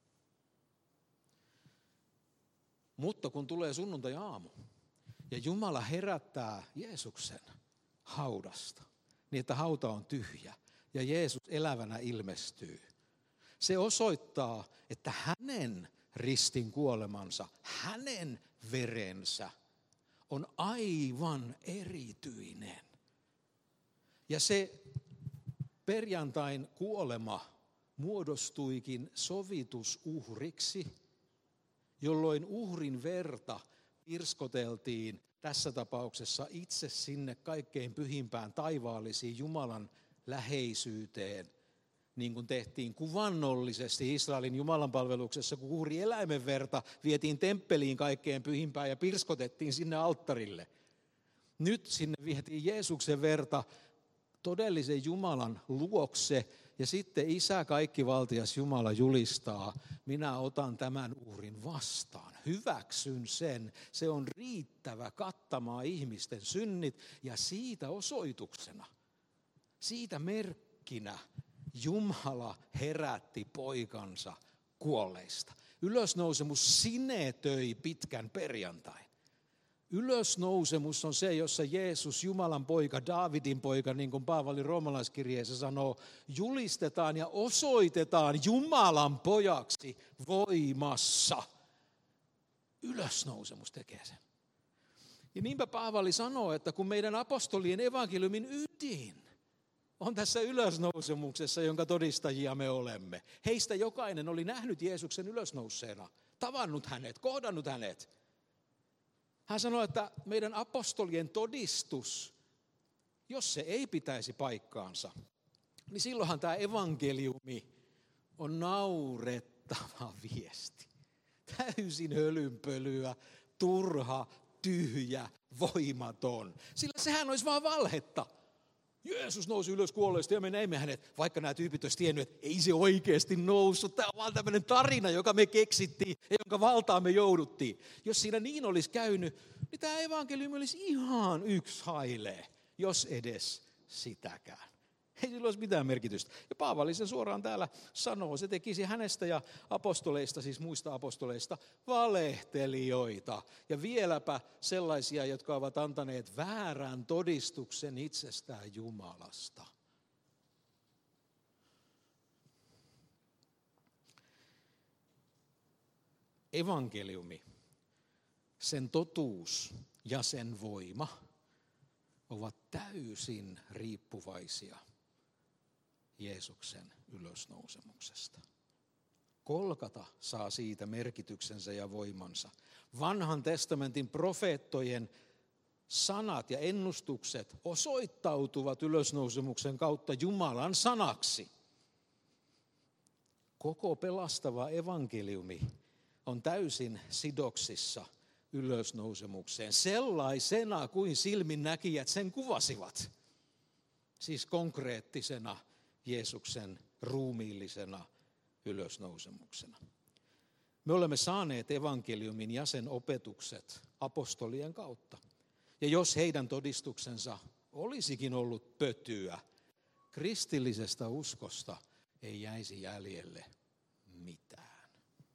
Mutta kun tulee sunnuntai-aamu ja Jumala herättää Jeesuksen haudasta, niin että hauta on tyhjä ja Jeesus elävänä ilmestyy. Se osoittaa, että hänen ristin kuolemansa, hänen verensä on aivan erityinen. Ja se perjantain kuolema muodostuikin sovitusuhriksi, jolloin uhrin verta pirskoteltiin tässä tapauksessa itse sinne kaikkein pyhimpään taivaallisiin Jumalan läheisyyteen, niin kuin tehtiin kuvannollisesti Israelin jumalanpalveluksessa, kun uhri eläimen verta vietiin temppeliin kaikkein pyhimpään ja pirskotettiin sinne alttarille. Nyt sinne vietiin Jeesuksen verta todellisen Jumalan luokse, ja sitten Isä kaikkivaltias Jumala julistaa, minä otan tämän uhrin vastaan, hyväksyn sen, se on riittävä kattamaan ihmisten synnit, ja siitä osoituksena, siitä merkkinä Jumala herätti poikansa kuolleista. Ylösnousemus sinetöi pitkän perjantain. Ylösnousemus on se, jossa Jeesus, Jumalan poika, Daavidin poika, niin kuin Paavali roomalaiskirjeessä sanoo, julistetaan ja osoitetaan Jumalan pojaksi voimassa. Ylösnousemus tekee sen. Ja niinpä Paavali sanoo, että kun meidän apostolien evankeliumin ydin on tässä ylösnousemuksessa, jonka todistajia me olemme. Heistä jokainen oli nähnyt Jeesuksen ylösnouseena, tavannut hänet, kohdannut hänet. Hän sanoi, että meidän apostolien todistus, jos se ei pitäisi paikkaansa, niin silloinhan tämä evankeliumi on naurettava viesti. Täysin hölynpölyä, turha, tyhjä, voimaton. Sillä sehän olisi vaan valhetta. Jeesus nousi ylös kuolleista ja me näimme hänet, vaikka nämä tyypit olisivat tienneet, että ei se oikeasti noussut. Tämä on vaan tämmöinen tarina, joka me keksittiin ja jonka valtaan me jouduttiin. Jos siinä niin olisi käynyt, niin tämä evankeliumi olisi ihan yksi hailee, jos edes sitäkään. Ei sillä olisi mitään merkitystä. Ja Paavali sen suoraan täällä sanoo, se tekisi hänestä ja apostoleista, siis muista apostoleista, valehtelijoita. Ja vieläpä sellaisia, jotka ovat antaneet väärän todistuksen itsestään Jumalasta. Evankeliumi, sen totuus ja sen voima ovat täysin riippuvaisia Jeesuksen ylösnousemuksesta. Golgata saa siitä merkityksensä ja voimansa. Vanhan testamentin profeettojen sanat ja ennustukset osoittautuvat ylösnousemuksen kautta Jumalan sanaksi. Koko pelastava evankeliumi on täysin sidoksissa ylösnousemukseen sellaisena kuin silminnäkijät sen kuvasivat. Siis konkreettisena Jeesuksen ruumiillisena ylösnousemuksena. Me olemme saaneet evankeliumin ja sen opetukset apostolien kautta. Ja jos heidän todistuksensa olisikin ollut pötyä, kristillisestä uskosta ei jäisi jäljelle mitään.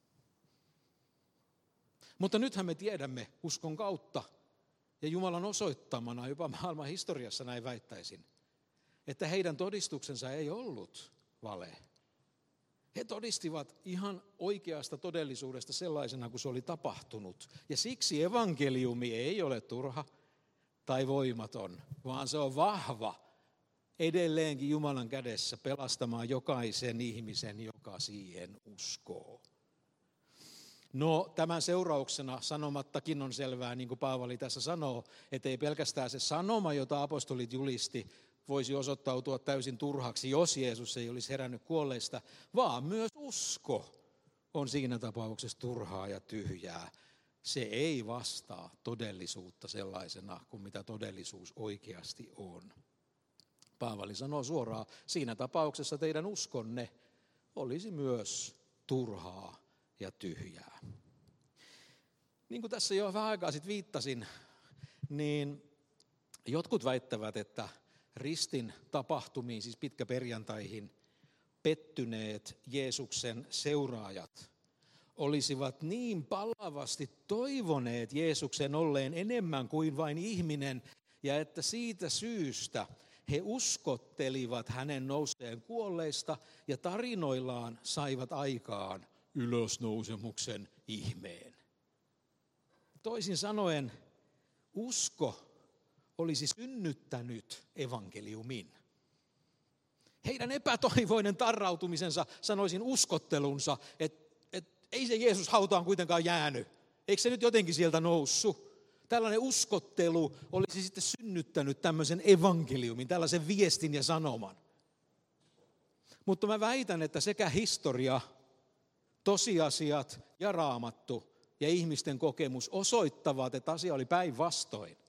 Mutta nythän me tiedämme uskon kautta ja Jumalan osoittamana jopa maailman historiassa näin väittäisin, että heidän todistuksensa ei ollut vale. He todistivat ihan oikeasta todellisuudesta sellaisena kuin se oli tapahtunut. Ja siksi evankeliumi ei ole turha tai voimaton, vaan se on vahva edelleenkin Jumalan kädessä pelastamaan jokaisen ihmisen, joka siihen uskoo. No tämän seurauksena sanomattakin on selvää, niin kuin Paavali tässä sanoo, että ei pelkästään se sanoma, jota apostolit julisti, voisi osoittautua täysin turhaksi, jos Jeesus ei olisi herännyt kuolleista, vaan myös usko on siinä tapauksessa turhaa ja tyhjää. Se ei vastaa todellisuutta sellaisena kuin mitä todellisuus oikeasti on. Paavali sanoo suoraan, siinä tapauksessa teidän uskonne olisi myös turhaa ja tyhjää. Niin kuin tässä jo vähän aikaa sitten viittasin, niin jotkut väittävät, että ristin tapahtumiin, siis pitkäperjantaihin, pettyneet Jeesuksen seuraajat olisivat niin palavasti toivoneet Jeesuksen olleen enemmän kuin vain ihminen, ja että siitä syystä he uskottelivat hänen nouseen kuolleista ja tarinoillaan saivat aikaan ylösnousemuksen ihmeen. Toisin sanoen, usko olisi synnyttänyt evankeliumin. Heidän epätoivoinen tarrautumisensa, sanoisin uskottelunsa, että ei se Jeesus hautaan kuitenkaan jäänyt. Eikö se nyt jotenkin sieltä noussut? Tällainen uskottelu olisi sitten synnyttänyt tämmöisen evankeliumin, tällaisen viestin ja sanoman. Mutta mä väitän, että sekä historia, tosiasiat ja Raamattu ja ihmisten kokemus osoittavat, että asia oli päinvastoin.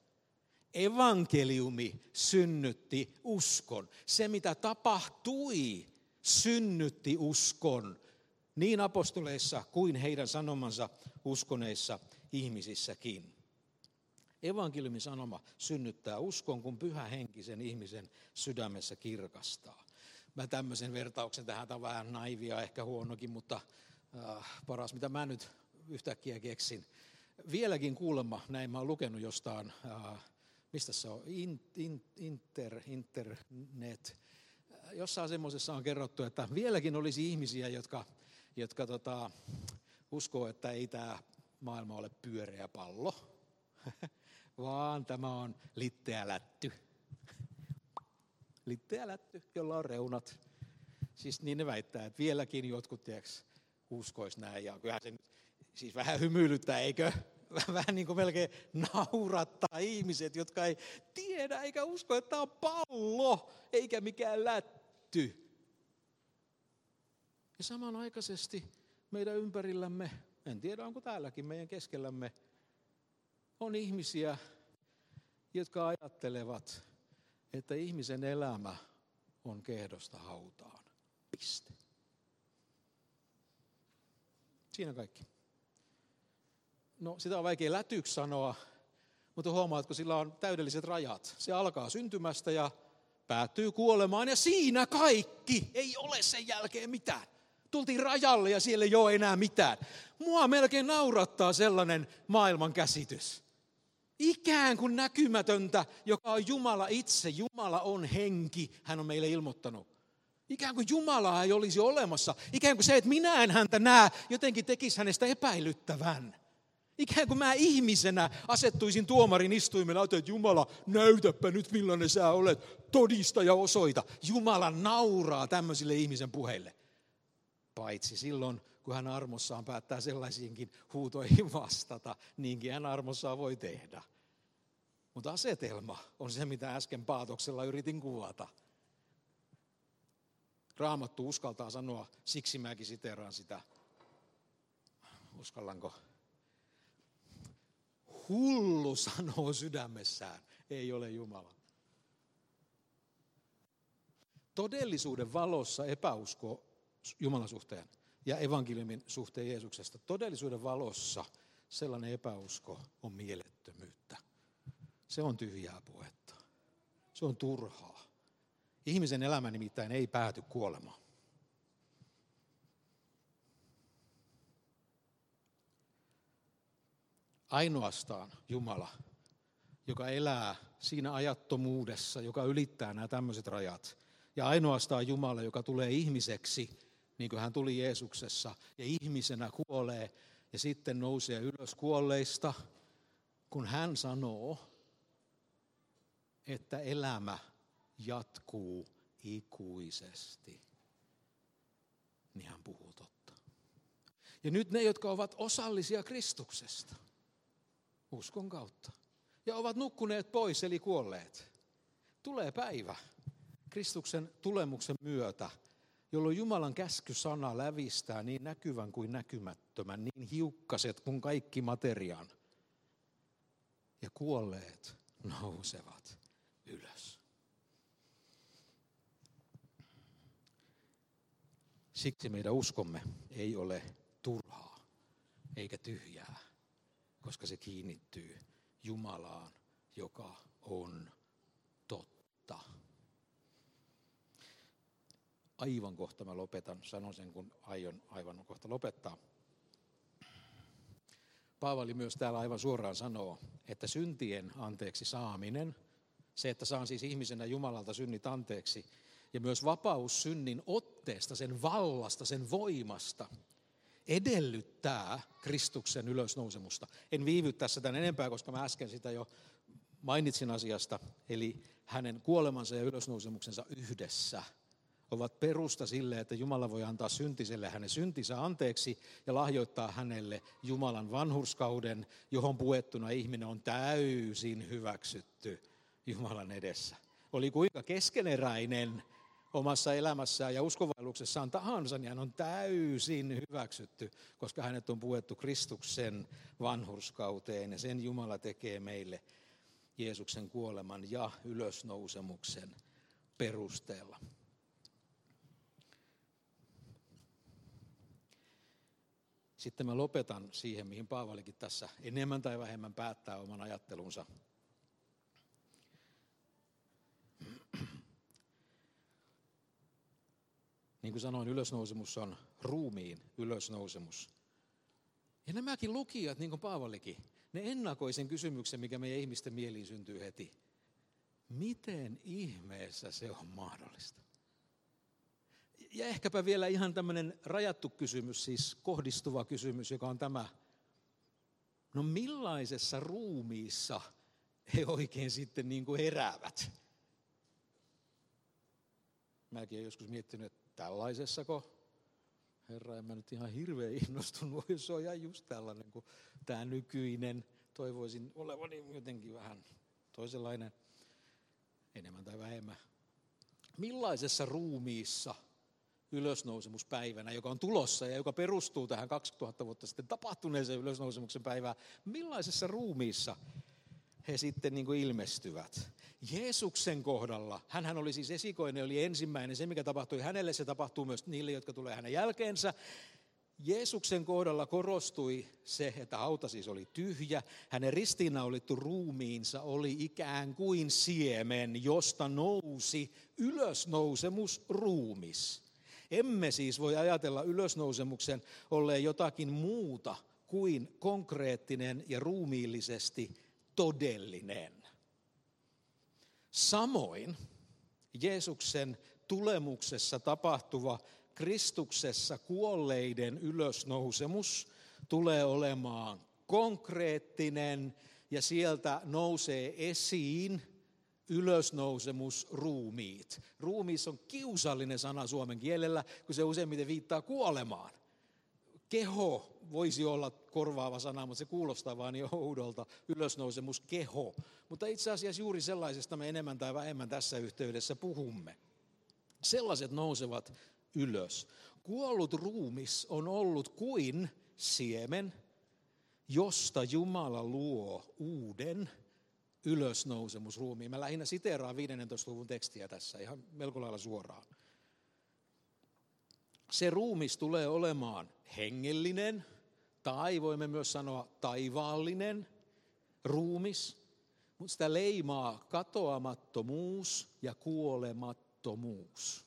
Evankeliumi synnytti uskon. Se, mitä tapahtui, synnytti uskon niin apostoleissa kuin heidän sanomansa uskoneissa ihmisissäkin. Evankeliumin sanoma synnyttää uskon, kun Pyhä Henki sen ihmisen sydämessä kirkastaa. Mä tämmöisen vertauksen tähän, tämä on vähän naivia, ehkä huonokin, mutta paras mitä mä nyt yhtäkkiä keksin. vieläkin kuulemma, näin mä oon lukenut jostain, mistä se on, internet. Jossain semmoisessa on kerrottu, että vieläkin olisi ihmisiä, jotka uskoo, että ei tämä maailma ole pyöreä pallo, vaan tämä on litteä lätty. Litteä lätty, jolla on reunat. Siis niin ne väittää, että vieläkin jotkut uskois näin. Ja kyllähän se nyt siis vähän hymyilyttää, eikö? Vähän niin kuin melkein naurattaa ihmiset, jotka ei tiedä eikä usko, että tämä on pallo, eikä mikään lätty. Ja samanaikaisesti meidän ympärillämme, en tiedä onko täälläkin meidän keskellämme, on ihmisiä, jotka ajattelevat, että ihmisen elämä on kehdosta hautaan. Piste. Siinä kaikki. No sitä on vaikea lätyksi sanoa, mutta huomaatko, sillä on täydelliset rajat. Se alkaa syntymästä ja päättyy kuolemaan ja siinä kaikki. Ei ole sen jälkeen mitään. Tultiin rajalle ja siellä ei ole enää mitään. Mua melkein naurattaa sellainen maailman käsitys. Ikään kuin näkymätöntä, joka on Jumala itse. Jumala on henki, hän on meille ilmoittanut. Ikään kuin Jumalaa ei olisi olemassa. Ikään kuin se, että minä en häntä näe, jotenkin tekisi hänestä epäilyttävän. Ikään kuin mä ihmisenä asettuisin tuomarin istuimella, että Jumala, näytäpä nyt millainen sä olet, todista ja osoita. Jumala nauraa tämmöisille ihmisen puheille. Paitsi silloin, kun hän armossaan päättää sellaisiinkin huutoihin vastata, niinkin hän armossaan voi tehdä. Mutta asetelma on se, mitä äsken paatoksella yritin kuvata. Raamattu uskaltaa sanoa, siksi mäkin siteeraan sitä. Uskallanko? Hullu sanoo sydämessään, ei ole Jumala. Todellisuuden valossa epäusko Jumalan suhteen ja evankeliumin suhteen Jeesuksesta. Todellisuuden valossa sellainen epäusko on mielettömyyttä. Se on tyhjää puhetta. Se on turhaa. Ihmisen elämä nimittäin ei pääty kuolemaan. Ainoastaan Jumala, joka elää siinä ajattomuudessa, joka ylittää nämä tämmöiset rajat. Ja ainoastaan Jumala, joka tulee ihmiseksi, niin kuin hän tuli Jeesuksessa, ja ihmisenä kuolee ja sitten nousee ylös kuolleista, kun hän sanoo, että elämä jatkuu ikuisesti, niin hän puhuu totta. Ja nyt ne, jotka ovat osallisia Kristuksesta, uskon kautta, ja ovat nukkuneet pois, eli kuolleet, tulee päivä Kristuksen tulemuksen myötä, jolloin Jumalan käskysana lävistää niin näkyvän kuin näkymättömän, niin hiukkaset kuin kaikki materiaan. Ja kuolleet nousevat ylös. Siksi meidän uskomme ei ole turhaa eikä tyhjää, koska se kiinnittyy Jumalaan, joka on totta. Aivan kohta mä lopetan, sanon sen kun aion aivan kohta lopettaa. Paavali myös täällä aivan suoraan sanoo, että syntien anteeksi saaminen, se että saan siis ihmisenä Jumalalta synnit anteeksi, ja myös vapaus synnin otteesta, sen vallasta, sen voimasta, edellyttää Kristuksen ylösnousemusta. En viivy tässä tämän enempää, koska mä äsken sitä jo mainitsin asiasta, eli hänen kuolemansa ja ylösnousemuksensa yhdessä ovat perusta sille, että Jumala voi antaa syntiselle hänen syntinsä anteeksi ja lahjoittaa hänelle Jumalan vanhurskauden, johon puettuna ihminen on täysin hyväksytty Jumalan edessä. Oli kuinka keskeneräinen omassa elämässään ja uskonvaelluksessaan tahansa, niin hän on täysin hyväksytty, koska hänet on puettu Kristuksen vanhurskauteen ja sen Jumala tekee meille Jeesuksen kuoleman ja ylösnousemuksen perusteella. Sitten mä lopetan siihen, mihin Paavalikin tässä enemmän tai vähemmän päättää oman ajattelunsa. Niin kuin sanoin, ylösnousemus on ruumiin ylösnousemus. Ja nämäkin lukijat, niin kuin Paavalikin, ne ennakoi sen kysymyksen, mikä meidän ihmisten mieliin syntyy heti. Miten ihmeessä se on mahdollista? Ja ehkäpä vielä ihan tämmöinen rajattu kysymys, siis kohdistuva kysymys, joka on tämä. No millaisessa ruumiissa he oikein sitten niin kuin heräävät? Mäkin olen joskus miettinyt, että tällaisessako? Herra, en mä nyt ihan hirveän innostunut, jos se on ihan just tällainen kuin tämä nykyinen. Toivoisin olevani jotenkin vähän toisenlainen, enemmän tai vähemmän. Millaisessa ruumiissa ylösnousemuspäivänä, joka on tulossa ja joka perustuu tähän 2000 vuotta sitten tapahtuneeseen ylösnousemuksen päivään, millaisessa ruumiissa he sitten niin kuin ilmestyvät? Jeesuksen kohdalla, hänhän oli siis esikoinen, oli ensimmäinen, se mikä tapahtui hänelle, se tapahtuu myös niille, jotka tulee hänen jälkeensä. Jeesuksen kohdalla korostui se, että hauta siis oli tyhjä, hänen ristiinnaulittu ruumiinsa oli ikään kuin siemen, josta nousi ylösnousemusruumis. Emme siis voi ajatella ylösnousemuksen olleen jotakin muuta kuin konkreettinen ja ruumiillisesti todellinen. Samoin Jeesuksen tulemuksessa tapahtuva Kristuksessa kuolleiden ylösnousemus tulee olemaan konkreettinen ja sieltä nousee esiin ylösnousemusruumiit. Ruumiis on kiusallinen sana suomen kielellä, kun se useimmiten viittaa kuolemaan. Keho voisi olla korvaava sana, mutta se kuulostaa vaan jo oudolta, ylösnousemuskeho. Mutta itse asiassa juuri sellaisesta me enemmän tai vähemmän tässä yhteydessä puhumme. Sellaiset nousevat ylös. Kuollut ruumis on ollut kuin siemen, josta Jumala luo uuden ylösnousemusruumiin. Mä lähinnä siteeraan 15. luvun tekstiä tässä ihan melko lailla suoraan. Se ruumis tulee olemaan hengellinen, tai voimme myös sanoa taivaallinen ruumis, mutta sitä leimaa katoamattomuus ja kuolemattomuus.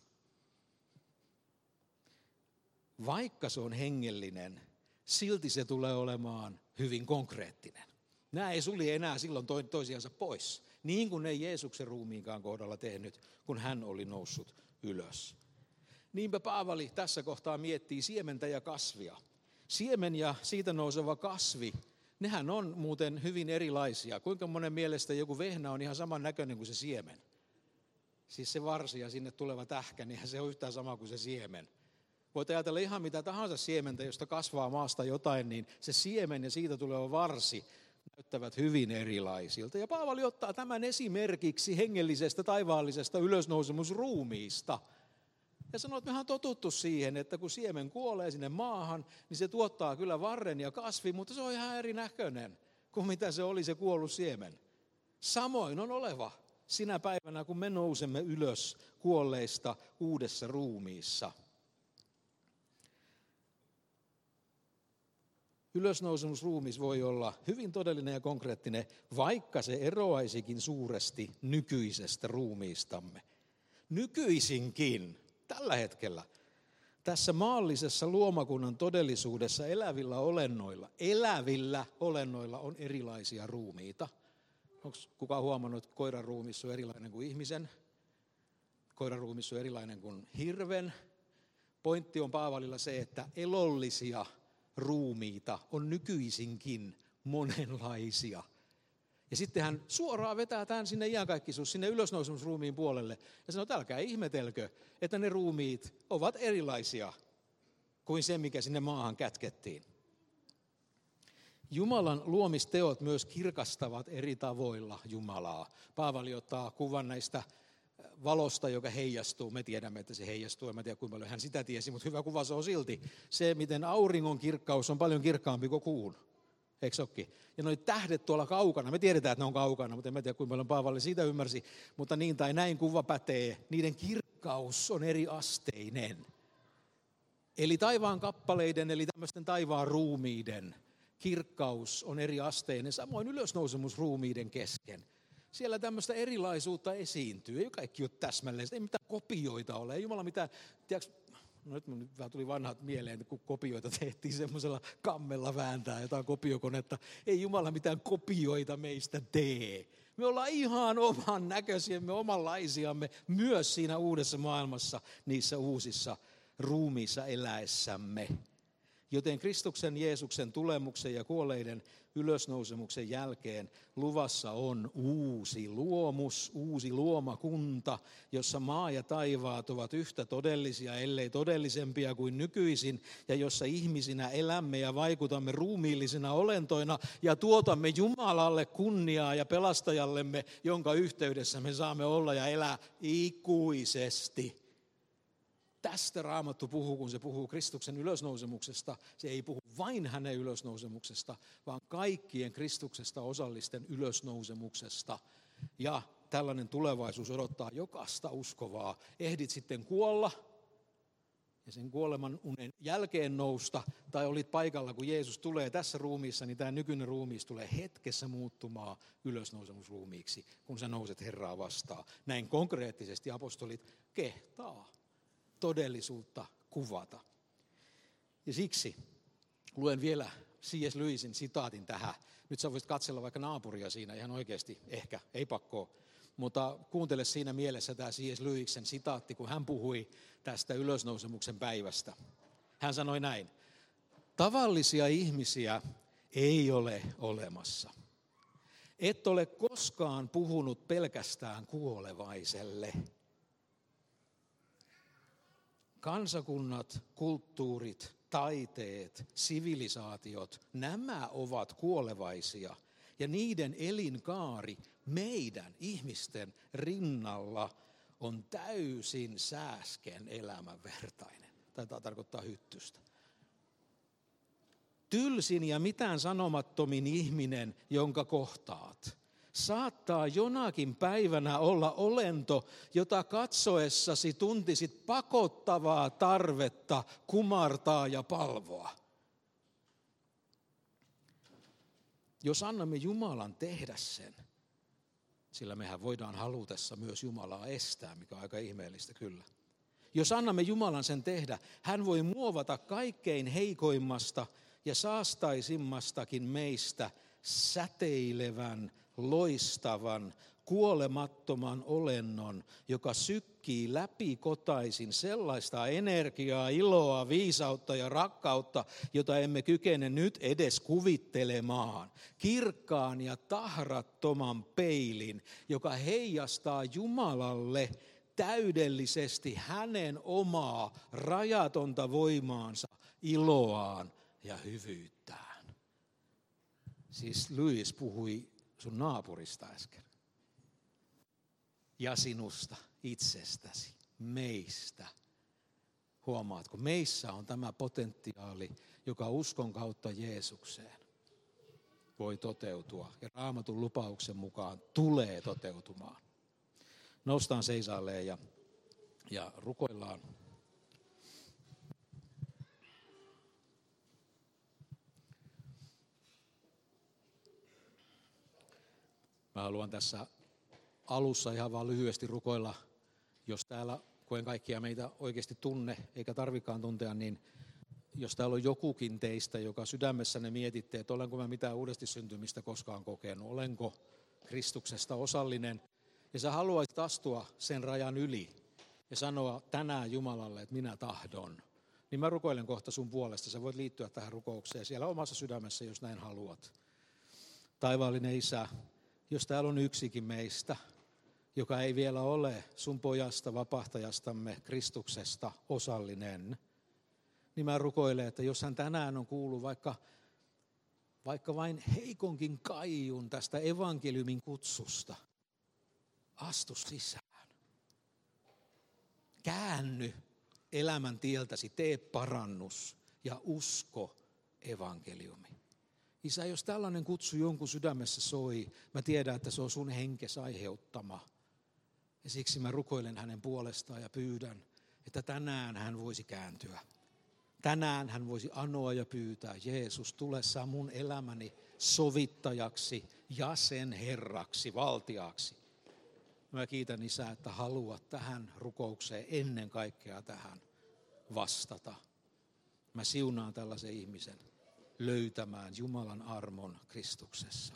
Vaikka se on hengellinen, silti se tulee olemaan hyvin konkreettinen. Nämä ei sulje enää silloin toisiansa pois, niin kuin ei Jeesuksen ruumiinkaan kohdalla tehnyt, kun hän oli noussut ylös. Niinpä Paavali tässä kohtaa miettii siementä ja kasvia. Siemen ja siitä nouseva kasvi, nehän on muuten hyvin erilaisia. Kuinka monen mielestä joku vehnä on ihan saman näköinen kuin se siemen? Siis se varsi ja sinne tuleva tähkä, niin se on yhtään sama kuin se siemen. Voit ajatella ihan mitä tahansa siementä, josta kasvaa maasta jotain, niin se siemen ja siitä tuleva varsi näyttävät hyvin erilaisilta. Ja Paavali ottaa tämän esimerkiksi hengellisestä taivaallisesta ylösnousemusruumiista. Ja sanoo, että mehän on totuttu siihen, että kun siemen kuolee sinne maahan, niin se tuottaa kyllä varren ja kasvi, mutta se on ihan erinäköinen kuin mitä se oli se kuollut siemen. Samoin on oleva sinä päivänä, kun me nousemme ylös kuolleista uudessa ruumiissa. Ylösnousemusruumis voi olla hyvin todellinen ja konkreettinen, vaikka se eroaisikin suuresti nykyisestä ruumiistamme. Nykyisinkin, tällä hetkellä, tässä maallisessa luomakunnan todellisuudessa elävillä olennoilla on erilaisia ruumiita. Onko kukaan huomannut, että koiran ruumis on erilainen kuin ihmisen? Koiran ruumis on erilainen kuin hirven. Pointti on Paavalilla se, että elollisia ruumiita on nykyisinkin monenlaisia. Ja sitten hän suoraan vetää tämän sinne iankaikkisuus, sinne ylösnousemusruumiin puolelle. Ja sanoo, että älkää ihmetelkö, että ne ruumiit ovat erilaisia kuin se, mikä sinne maahan kätkettiin. Jumalan luomisteot myös kirkastavat eri tavoilla Jumalaa. Paavali ottaa kuvan näistä valosta, joka heijastuu. Me tiedämme, että se heijastuu. En tiedä, kuinka paljon hän sitä tiesi, mutta hyvä kuva se on silti. Se, miten auringon kirkkaus on paljon kirkkaampi kuin kuun. Eikö se olekin? Ja noi tähdet tuolla kaukana, me tiedetään, että ne on kaukana, mutta en tiedä, kuinka paljon Paavali siitä ymmärsi. Mutta niin tai näin kuva pätee. Niiden kirkkaus on eri asteinen. Eli taivaan kappaleiden, eli tämmöisten taivaan ruumiiden kirkkaus on eri asteinen. Samoin ylösnousemusruumiiden kesken. Siellä tämmöistä erilaisuutta esiintyy. Ei kaikki ole täsmälleen. Ei mitään kopioita ole. Ei Jumala mitään, tiedätkö, nyt tuli vanhat mieleen, kun kopioita tehtiin semmoisella kammella vääntää jotain kopiokonetta. Ei Jumala mitään kopioita meistä tee. Me ollaan ihan oman näköisiämme, omanlaisiamme myös siinä uudessa maailmassa, niissä uusissa ruumiissa eläessämme. Joten Kristuksen Jeesuksen tulemuksen ja kuolleiden ylösnousemuksen jälkeen luvassa on uusi luomus, uusi luomakunta, jossa maa ja taivaat ovat yhtä todellisia, ellei todellisempia kuin nykyisin, ja jossa ihmisinä elämme ja vaikutamme ruumiillisina olentoina ja tuotamme Jumalalle kunniaa ja pelastajallemme, jonka yhteydessä me saamme olla ja elää ikuisesti. Tästä Raamattu puhuu, kun se puhuu Kristuksen ylösnousemuksesta. Se ei puhu vain hänen ylösnousemuksesta, vaan kaikkien Kristuksesta osallisten ylösnousemuksesta. Ja tällainen tulevaisuus odottaa jokaista uskovaa. Ehdit sitten kuolla ja sen kuoleman unen jälkeen nousta, tai olit paikalla, kun Jeesus tulee tässä ruumiissa, niin tämä nykyinen ruumiis tulee hetkessä muuttumaan ylösnousemusruumiiksi, kun sä nouset Herraa vastaan. Näin konkreettisesti apostolit kehtaa todellisuutta kuvata. Ja siksi luen vielä C.S. Lewisin sitaatin tähän. Nyt sä voisit katsella vaikka naapuria siinä ihan oikeasti, ehkä, ei pakkoa. Mutta kuuntele siinä mielessä tämä C.S. Lewisen sitaatti, kun hän puhui tästä ylösnousemuksen päivästä. Hän sanoi näin: tavallisia ihmisiä ei ole olemassa. Et ole koskaan puhunut pelkästään kuolevaiselle. Kansakunnat, kulttuurit, taiteet, sivilisaatiot, nämä ovat kuolevaisia ja niiden elinkaari meidän ihmisten rinnalla on täysin sääsken elämän vertainen. Tämä tarkoittaa hyttystä. Tylsin ja mitään sanomattomin ihminen, jonka kohtaat, saattaa jonakin päivänä olla olento, jota katsoessasi tuntisit pakottavaa tarvetta kumartaa ja palvoa. Jos annamme Jumalan tehdä sen, sillä mehän voidaan halutessa myös Jumalaa estää, mikä on aika ihmeellistä kyllä. Jos annamme Jumalan sen tehdä, hän voi muovata kaikkein heikoimmasta ja saastaisimmastakin meistä säteilevän, loistavan, kuolemattoman olennon, joka sykkii läpikotaisin sellaista energiaa, iloa, viisautta ja rakkautta, jota emme kykene nyt edes kuvittelemaan. Kirkkaan ja tahrattoman peilin, joka heijastaa Jumalalle täydellisesti hänen omaa rajatonta voimaansa, iloaan ja hyvyyttään. Siis Lewis puhui sun naapurista äsken. Ja sinusta, itsestäsi, meistä. Huomaatko, meissä on tämä potentiaali, joka uskon kautta Jeesukseen voi toteutua. Ja Raamatun lupauksen mukaan tulee toteutumaan. Noustaan seisaalleen ja rukoillaan. Mä haluan tässä alussa ihan vaan lyhyesti rukoilla, jos täällä, kun en kaikkia meitä oikeasti tunne, eikä tarvikaan tuntea, niin jos täällä on jokukin teistä, joka sydämessänne mietitte, että olenko mä mitään uudesti syntymistä koskaan kokenut, olenko Kristuksesta osallinen, ja sä haluaisit astua sen rajan yli ja sanoa tänään Jumalalle, että minä tahdon, niin mä rukoilen kohta sun puolesta. Sä voit liittyä tähän rukoukseen siellä omassa sydämessä, jos näin haluat. Taivaallinen Isä, jos täällä on yksikin meistä, joka ei vielä ole sun pojasta, vapahtajastamme, Kristuksesta osallinen, niin mä rukoilen, että jos hän tänään on kuullut vaikka vain heikonkin kaiun tästä evankeliumin kutsusta, astu sisään. Käänny elämän tieltäsi, tee parannus ja usko evankeliumi. Isä, jos tällainen kutsu jonkun sydämessä soi, mä tiedän, että se on sun henkes aiheuttama. Ja siksi mä rukoilen hänen puolestaan ja pyydän, että tänään hän voisi kääntyä. Tänään hän voisi anoa ja pyytää, Jeesus, tule sä mun elämäni sovittajaksi ja sen herraksi, valtiaksi. Mä kiitän Isä, että haluat tähän rukoukseen, ennen kaikkea tähän, vastata. Mä siunaan tällaisen ihmisen löytämään Jumalan armon Kristuksessa.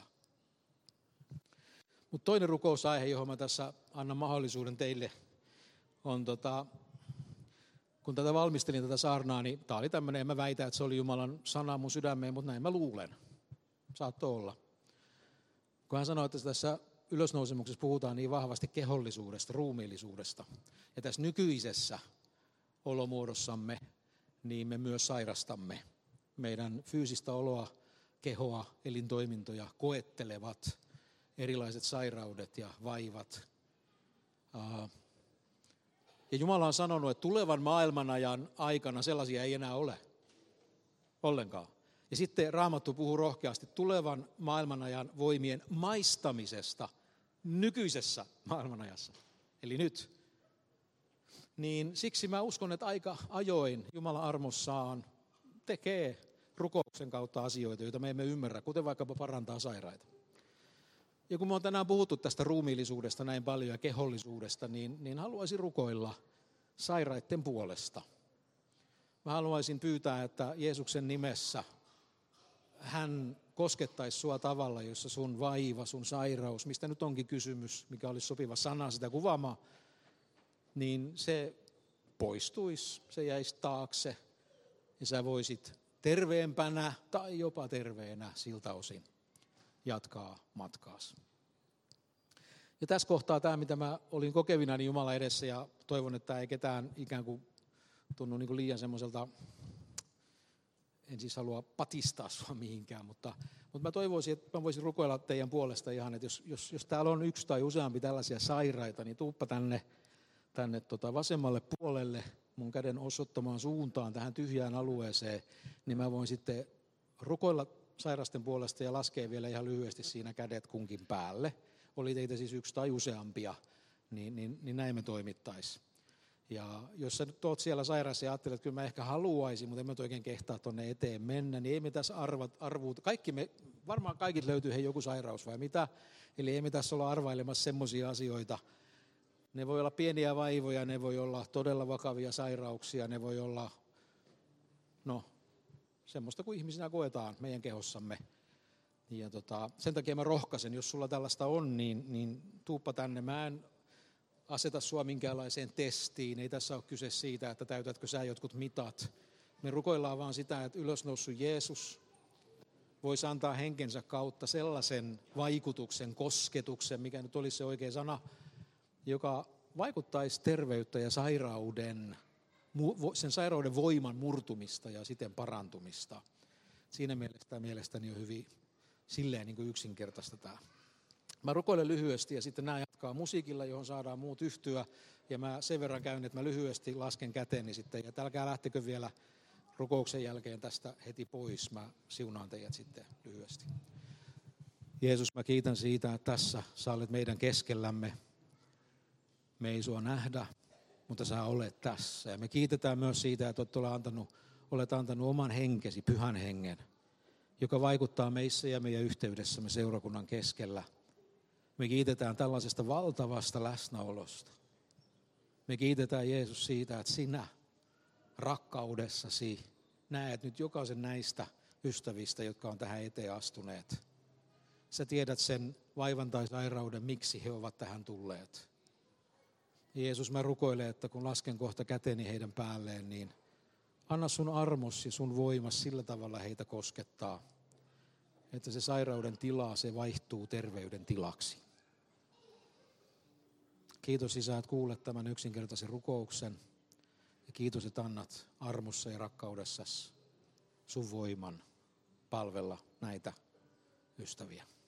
Mutta toinen rukousaihe, johon mä tässä annan mahdollisuuden teille, on kun tätä valmistelin tätä saarnaa, niin tämä oli tämmöinen, en mä väitä, että se oli Jumalan sana mun sydämeen, mutta näin mä luulen. Saattoi olla. Kun hän sanoi, että tässä ylösnousemuksessa puhutaan niin vahvasti kehollisuudesta, ruumiillisuudesta. Ja tässä nykyisessä olomuodossamme, niin me myös sairastamme. Meidän fyysistä oloa, kehoa, elintoimintoja koettelevat erilaiset sairaudet ja vaivat. Ja Jumala on sanonut, että tulevan maailmanajan aikana sellaisia ei enää ole ollenkaan. Ja sitten Raamattu puhuu rohkeasti tulevan maailmanajan voimien maistamisesta nykyisessä maailmanajassa. Eli nyt. Niin siksi mä uskon, että aika ajoin Jumala armossaan tekee rukouksen kautta asioita, joita me emme ymmärrä, kuten vaikkapa parantaa sairaita. Ja kun me on tänään puhuttu tästä ruumiillisuudesta näin paljon ja kehollisuudesta, niin haluaisin rukoilla sairaiden puolesta. Mä haluaisin pyytää, että Jeesuksen nimessä hän koskettaisi sua tavalla, jossa sun vaiva, sun sairaus, mistä nyt onkin kysymys, mikä olisi sopiva sana sitä kuvaamaan, niin se poistuisi, se jäisi taakse ja sä voisit terveempänä tai jopa terveenä siltä osin jatkaa matkaasi. Ja tässä kohtaa tämä, mitä mä olin kokevinani Jumalan edessä ja toivon, että ei ketään ikään kuin tunnu niin kuin liian semmoiselta, en siis halua patistaa sua mihinkään, mutta mä toivoisin, että mä voisin rukoilla teidän puolesta ihan, että jos täällä on yksi tai useampi tällaisia sairaita, niin tuuppa tänne vasemmalle puolelle mun käden osoittamaan suuntaan tähän tyhjään alueeseen, niin mä voin sitten rukoilla sairasten puolesta ja laskee vielä ihan lyhyesti siinä kädet kunkin päälle. Oli teitä siis yksi tai useampia, niin näin me toimittaisiin. Ja jos sä nyt oot siellä sairaassa ja ajattelet, että kyllä mä ehkä haluaisin, mutta en mä oikein kehtaa tuonne eteen mennä, niin ei me tässä arvuuta. Varmaan kaikille löytyy joku sairaus vai mitä, eli ei me tässä olla arvailemassa semmoisia asioita. Ne voi olla pieniä vaivoja, ne voi olla todella vakavia sairauksia, ne voi olla, semmoista kuin ihmisinä koetaan meidän kehossamme. Ja sen takia mä rohkaisen, jos sulla tällaista on, niin tuuppa tänne. Mä en aseta sua minkäänlaiseen testiin. Ei tässä ole kyse siitä, että täytätkö sä jotkut mitat. Me rukoillaan vaan sitä, että ylösnoussut Jeesus voisi antaa henkensä kautta sellaisen vaikutuksen, kosketuksen, mikä nyt olisi se oikea sana, joka vaikuttaisi terveyttä ja sen sairauden voiman murtumista ja siten parantumista. Siinä mielessä mielestäni on hyvin silleen niin kuin yksinkertaista tämä. Mä rukoilen lyhyesti ja sitten nämä jatkaa musiikilla, johon saadaan muut yhtyä. Ja mä sen verran käyn, että mä lyhyesti lasken käteni sitten. Ja älkää lähtekö vielä rukouksen jälkeen tästä heti pois. Mä siunaan teidät sitten lyhyesti. Jeesus, mä kiitän siitä, että tässä sä olet meidän keskellämme. Me ei sua nähdä, mutta sä olet tässä. Ja me kiitetään myös siitä, että olet antanut oman henkesi, pyhän hengen, joka vaikuttaa meissä ja meidän yhteydessämme seurakunnan keskellä. Me kiitetään tällaisesta valtavasta läsnäolosta. Me kiitetään Jeesus siitä, että sinä rakkaudessasi näet nyt jokaisen näistä ystävistä, jotka on tähän eteen astuneet. Sä tiedät sen vaivan tai sairauden, miksi he ovat tähän tulleet. Jeesus, mä rukoilen, että kun lasken kohta käteni heidän päälleen, niin anna sun armos ja sun voimas sillä tavalla heitä koskettaa, että se sairauden tila, se vaihtuu terveyden tilaksi. Kiitos Isä, että kuulet tämän yksinkertaisen rukouksen. Ja kiitos, että annat armossa ja rakkaudessasi sun voiman palvella näitä ystäviä.